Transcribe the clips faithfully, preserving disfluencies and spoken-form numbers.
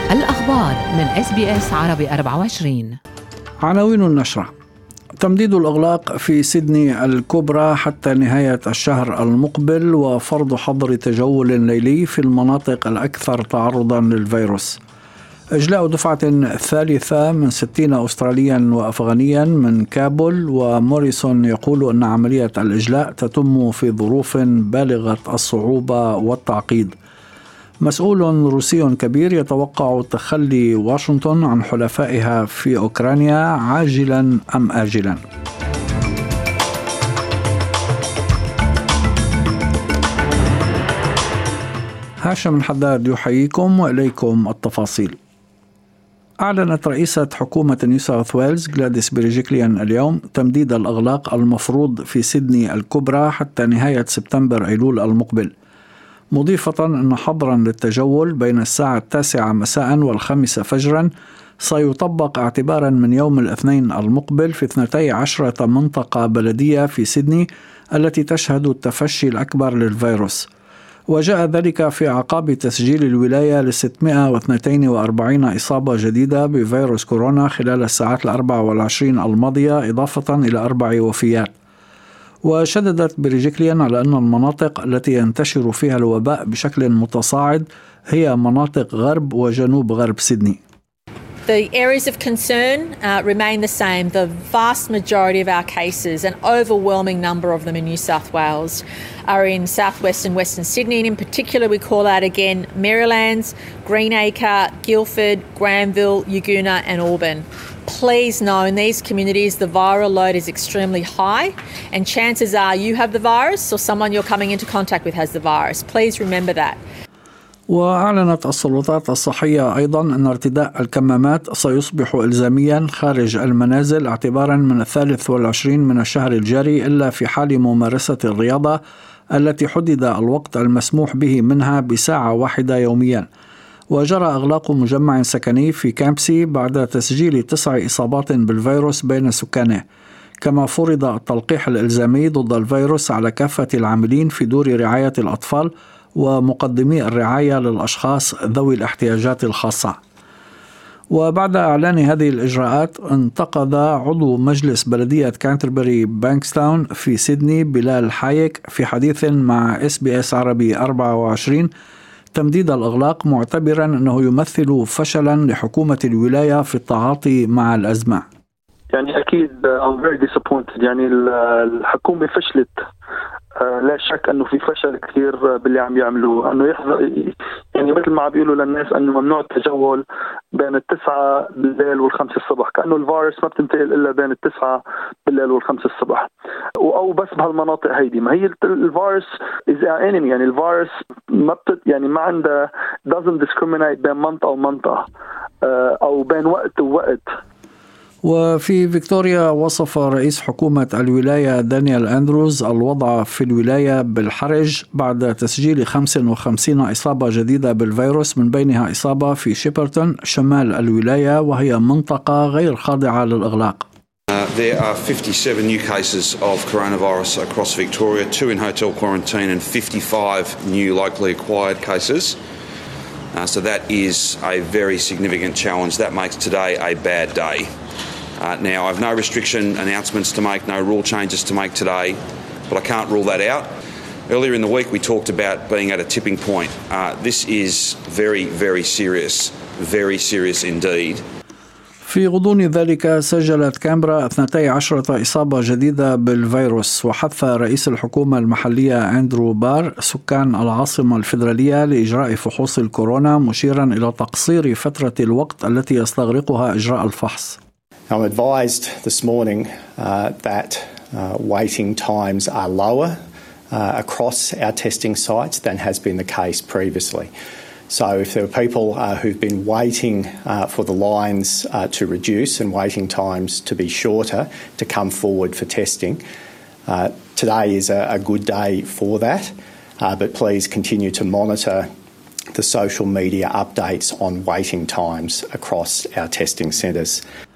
الأخبار من إس بي إس عربي أربعة وعشرين. عناوين النشرة: تمديد الإغلاق في سيدني الكبرى حتى نهاية الشهر المقبل، وفرض حظر تجول ليلي في المناطق الأكثر تعرضا للفيروس. إجلاء دفعة ثالثة من ستين أستراليا وأفغانيا من كابول، وموريسون يقول أن عملية الإجلاء تتم في ظروف بالغة الصعوبة والتعقيد. مسؤول روسي كبير يتوقع تخلي واشنطن عن حلفائها في أوكرانيا عاجلا أم آجلا. هاشم الحداد يحييكم وإليكم التفاصيل. أعلنت رئيسة حكومة نيو ساوث ويلز غلاديس بيرجيكليان اليوم تمديد الإغلاق المفروض في سيدني الكبرى حتى نهاية سبتمبر أيلول المقبل، مضيفة أن حظرا للتجول بين الساعة التاسعة مساء والخامسة فجرا سيطبق اعتبارا من يوم الاثنين المقبل في اثنتي عشرة منطقة بلدية في سيدني التي تشهد التفشي الأكبر للفيروس. وجاء ذلك في أعقاب تسجيل الولاية ل ستمائة واثنين وأربعين إصابة جديدة بفيروس كورونا خلال الساعات الأربع والعشرين الماضية، إضافة إلى أربع وفيات. وشددت بيرجيكليان على أن المناطق التي ينتشر فيها الوباء بشكل متصاعد هي مناطق غرب وجنوب غرب سيدني. The areas of concern uh, remain the same. The vast majority of our cases, an overwhelming number of them in New South Wales, are in southwest and western Sydney, and in particular we call out again Marylands, Greenacre, Guildford, Granville, Yagoona and Auburn. Please know in these communities the viral load is extremely high and chances are you have the virus or someone you're coming into contact with has the virus. Please remember that. وأعلنت السلطات الصحية أيضا أن ارتداء الكمامات سيصبح إلزاميا خارج المنازل اعتبارا من الثالث والعشرين من الشهر الجاري، إلا في حال ممارسة الرياضة التي حدد الوقت المسموح به منها بساعة واحدة يوميا. وجرى إغلاق مجمع سكني في كامبسي بعد تسجيل تسع إصابات بالفيروس بين سكانه، كما فرض التلقيح الإلزامي ضد الفيروس على كافة العاملين في دور رعاية الأطفال ومقدمي الرعاية للأشخاص ذوي الاحتياجات الخاصة. وبعد إعلان هذه الإجراءات انتقد عضو مجلس بلدية كانتربري بانكستاون في سيدني بلال حايك في حديث مع إس بي إس عربي أربعة وعشرين تمديد الإغلاق، معتبرا أنه يمثل فشلا لحكومة الولاية في التعاطي مع الأزمة. يعني أكيد I'm very disappointed. يعني الحكومة فشلت، لا شك أنه في فشل كثير باللي عم يعملوه. أنه يحظر يعني مثل ما عم بيقولوا للناس أنه ممنوع التجول بين التسعة بالليل والخمسة الصبح، كأنه الفيروس ما بتنتقل إلا بين التسعة بالليل والخمسة الصبح، أو بس بهالمناطق هيدي. ما هي الفيروس is our enemy. يعني الفيروس ما بت يعني ما عنده doesn't discriminate بين منطقة ومنطقة أو بين وقت ووقت. وفي فيكتوريا وصف رئيس حكومة الولاية دانيال أندروز الوضع في الولاية بالحرج بعد تسجيل خمسة وخمسين إصابة جديدة بالفيروس، من بينها إصابة في شيبرتون شمال الولاية، وهي منطقة غير خاضعة للإغلاق. Uh, there are fifty-seven new cases of coronavirus across Victoria, two in hotel quarantine and fifty-five new locally acquired cases. Uh, so that is a very significant challenge. That makes today a bad day. Uh, now, I have no restriction announcements to make, no rule changes to make today, but I can't rule that out. Earlier in the week, we talked about being at a tipping point. Uh, this is very, very serious, very serious indeed. في غضون ذلك سجلت كامبرا اثنتي عشرة إصابة جديدة بالفيروس، وحث رئيس الحكومة المحلية أندرو بار سكان العاصمة الفيدرالية لإجراء فحوص الكورونا، مشيرا إلى تقصير فترة الوقت التي يستغرقها إجراء الفحص. I'm advised this morning uh, that uh, waiting times are lower uh, across our testing sites than has been the case previously. So if there are people uh, who've been waiting uh, for the lines uh, to reduce and waiting times to be shorter to come forward for testing, uh, today is a, a good day for that. Uh, but please continue to monitor the social media updates on waiting times across our testing centres.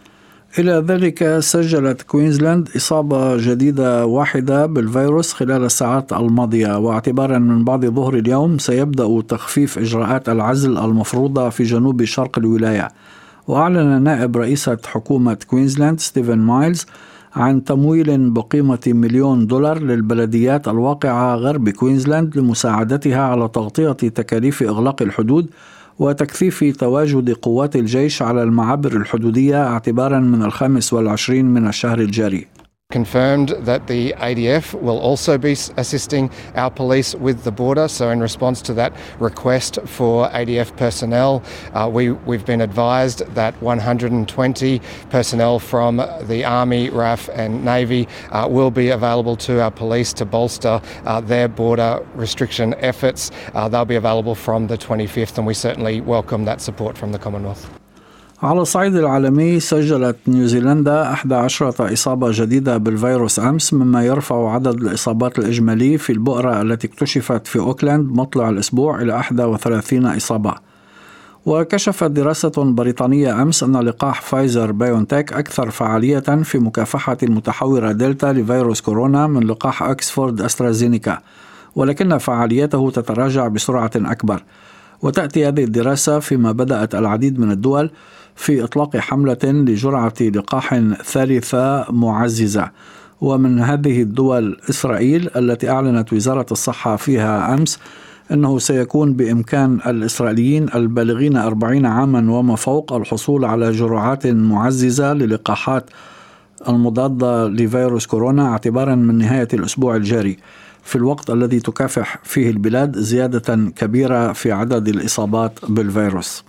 إلى ذلك سجلت كوينزلاند إصابة جديدة واحدة بالفيروس خلال الساعات الماضية، واعتبارا من بعد ظهر اليوم سيبدأ تخفيف إجراءات العزل المفروضة في جنوب شرق الولاية. وأعلن نائب رئيسة حكومة كوينزلاند ستيفن مايلز عن تمويل بقيمة مليون دولار للبلديات الواقعة غرب كوينزلاند لمساعدتها على تغطية تكاليف إغلاق الحدود وتكثيف تواجد قوات الجيش على المعابر الحدودية اعتبارا من الخامس والعشرين من الشهر الجاري. Confirmed that the A D F will also be assisting our police with the border. So in response to that request for A D F personnel, uh, we, we've been advised that one hundred twenty personnel from the Army, R A F and Navy uh, will be available to our police to bolster uh, their border restriction efforts. Uh, they'll be available from the twenty-fifth, and we certainly welcome that support from the Commonwealth. على الصعيد العالمي سجلت نيوزيلندا أحد عشر إصابة جديدة بالفيروس أمس، مما يرفع عدد الإصابات الإجمالي في البؤرة التي اكتشفت في أوكلاند مطلع الأسبوع إلى إحدى وثلاثين إصابة. وكشفت دراسة بريطانية أمس أن لقاح فايزر بايونتك أكثر فعالية في مكافحة المتحورة دلتا لفيروس كورونا من لقاح أكسفورد أسترازينيكا، ولكن فعاليته تتراجع بسرعة أكبر. وتأتي هذه الدراسة فيما بدأت العديد من الدول في إطلاق حملة لجرعة لقاح ثالثة معززة، ومن هذه الدول إسرائيل التي أعلنت وزارة الصحة فيها أمس أنه سيكون بإمكان الإسرائيليين البالغين أربعين عاما وما فوق الحصول على جرعات معززة للقاحات المضادة لفيروس كورونا اعتبارا من نهاية الأسبوع الجاري، في الوقت الذي تكافح فيه البلاد زيادة كبيرة في عدد الإصابات بالفيروس.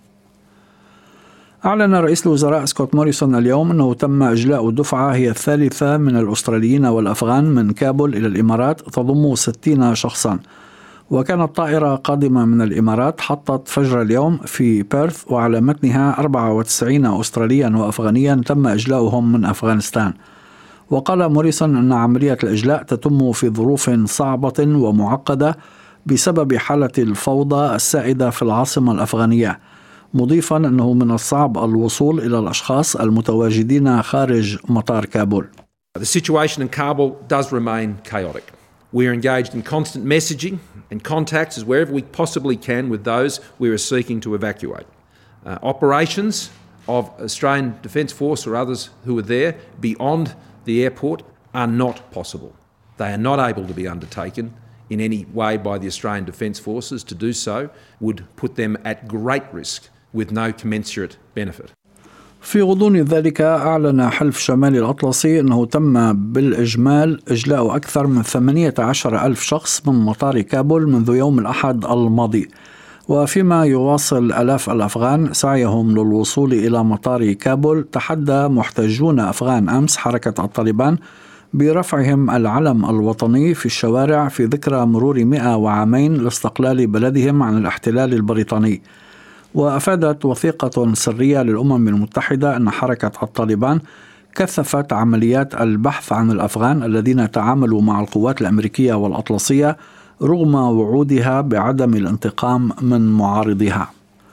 أعلن رئيس الوزراء سكوت موريسون اليوم أنه تم إجلاء دفعة هي الثالثة من الأستراليين والأفغان من كابول إلى الإمارات تضم ستين شخصا. وكانت طائرة قادمة من الإمارات حطت فجر اليوم في بيرث، وعلى متنها أربعة وتسعين أستراليا وأفغانيا تم إجلاؤهم من أفغانستان. وقال موريسون أن عملية الإجلاء تتم في ظروف صعبة ومعقدة بسبب حالة الفوضى السائدة في العاصمة الأفغانية، مضيفا أنه من الصعب الوصول إلى الأشخاص المتواجدين خارج مطار كابول. The situation in Kabul does remain chaotic. We are engaged in constant messaging and contacts as wherever we possibly can with those we are seeking to evacuate. Uh, operations of Australian Defence Force or others who are there beyond the airport are not possible. They are not able to be undertaken in any way by the Australian Defence Forces. To do so would put them at great risk with no commensurate benefit. في غضون ذلك أعلن حلف شمال الأطلسي أنه تم بالإجمال إجلاء أكثر من ثمانية عشر ألف شخص من مطار كابول منذ يوم الأحد الماضي، وفيما يواصل آلاف الأفغان سعيهم للوصول إلى مطار كابول، تحدى محتجون أفغان أمس حركة الطالبان برفعهم العلم الوطني في الشوارع في ذكرى مرور مئة وعامين لاستقلال بلدهم عن الاحتلال البريطاني. وأفادت وثيقة سرية للأمم المتحدة أن حركة الطالبان كثفت عمليات البحث عن الأفغان الذين تعاملوا مع القوات الأمريكية والأطلسية رغم وعودها بعدم الانتقام من معارضها.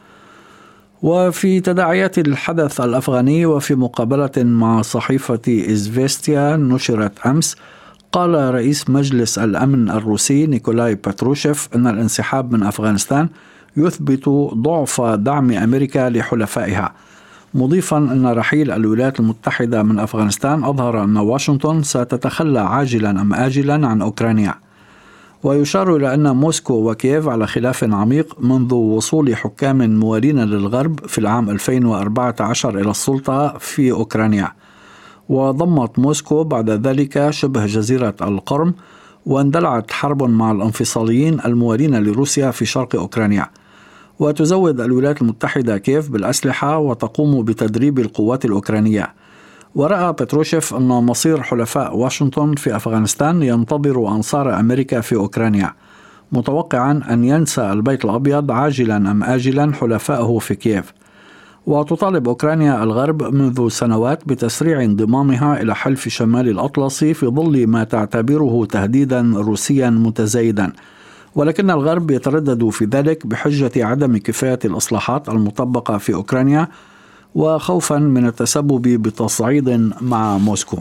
وفي تداعيات الحدث الأفغاني وفي مقابلة مع صحيفة إزفيستيا نشرت أمس، قال رئيس مجلس الأمن الروسي نيكولاي باتروشيف أن الانسحاب من أفغانستان يثبت ضعف دعم أمريكا لحلفائها، مضيفا أن رحيل الولايات المتحدة من أفغانستان أظهر أن واشنطن ستتخلى عاجلا أم آجلا عن أوكرانيا. ويشار إلى أن موسكو وكييف على خلاف عميق منذ وصول حكام موالين للغرب في العام ألفين وأربعة عشر إلى السلطة في أوكرانيا، وضمت موسكو بعد ذلك شبه جزيرة القرم، واندلعت حرب مع الانفصاليين الموالين لروسيا في شرق أوكرانيا. وتزود الولايات المتحدة كييف بالأسلحة وتقوم بتدريب القوات الأوكرانية. ورأى بتروشيف أن مصير حلفاء واشنطن في أفغانستان ينتظر أنصار أمريكا في أوكرانيا، متوقعا أن ينسى البيت الأبيض عاجلا أم آجلا حلفائه في كييف. وتطالب أوكرانيا الغرب منذ سنوات بتسريع انضمامها إلى حلف شمال الأطلسي في ظل ما تعتبره تهديدا روسيا متزايدا، ولكن الغرب يتردد في ذلك بحجة عدم كفاية الإصلاحات المطبقة في أوكرانيا وخوفا من التسبب بتصعيد مع موسكو.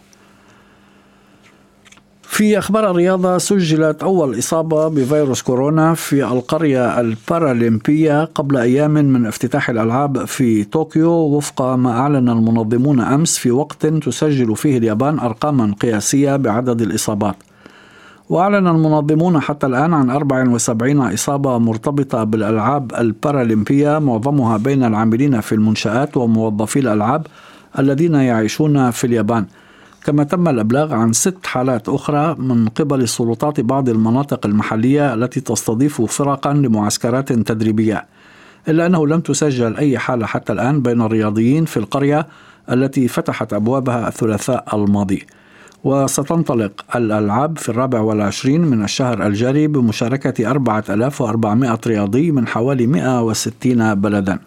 في أخبار الرياضة، سجلت أول إصابة بفيروس كورونا في القرية البارالمبية قبل أيام من افتتاح الألعاب في طوكيو، وفق ما أعلن المنظمون أمس، في وقت تسجل فيه اليابان أرقاما قياسية بعدد الإصابات. وأعلن المنظمون حتى الآن عن أربع وسبعين إصابة مرتبطة بالألعاب البارالمبية، معظمها بين العاملين في المنشآت وموظفي الألعاب الذين يعيشون في اليابان. كما تم الإبلاغ عن ست حالات أخرى من قبل سلطات بعض المناطق المحلية التي تستضيف فرقا لمعسكرات تدريبية، إلا أنه لم تسجل أي حالة حتى الآن بين الرياضيين في القرية التي فتحت أبوابها الثلاثاء الماضي. وستنطلق الألعاب في الرابع والعشرين من الشهر الجاري بمشاركة أربعة آلاف وأربعمائة رياضي من حوالي مئة وستين بلدا.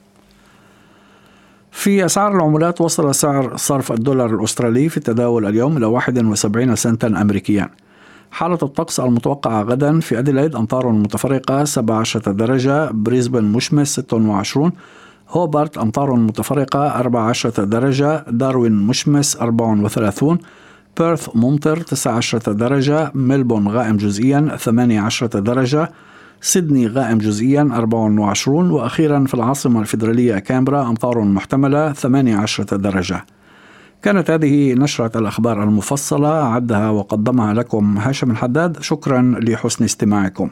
في أسعار العملات، وصل سعر صرف الدولار الأسترالي في التداول اليوم إلى واحد وسبعين سنتا أمريكيا. حالة الطقس المتوقعة غدا: في أديلايد أمطار متفرقة سبعة عشر درجة، بريسبن مشمس ستة وعشرين، هوبارت أمطار متفرقة أربعة عشر درجة، داروين مشمس أربعة وثلاثين، بيرث ممطر تسعة عشر درجة، ملبون غائم جزئيا ثمانية عشر درجة، سيدني غائم جزئيا أربعة وعشرين، وأخيرا في العاصمة الفيدرالية كامبرا أمطار محتملة ثمانية عشر درجة. كانت هذه نشرة الأخبار المفصلة، عدها وقدمها لكم هاشم الحداد. شكرا لحسن استماعكم.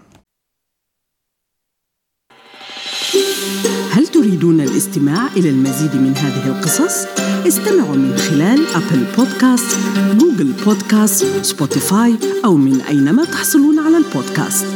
هل تريدون الاستماع إلى المزيد من هذه القصص؟ استمعوا من خلال أبل بودكاست، جوجل بودكاست، سبوتيفاي، أو من أينما تحصلون على البودكاست.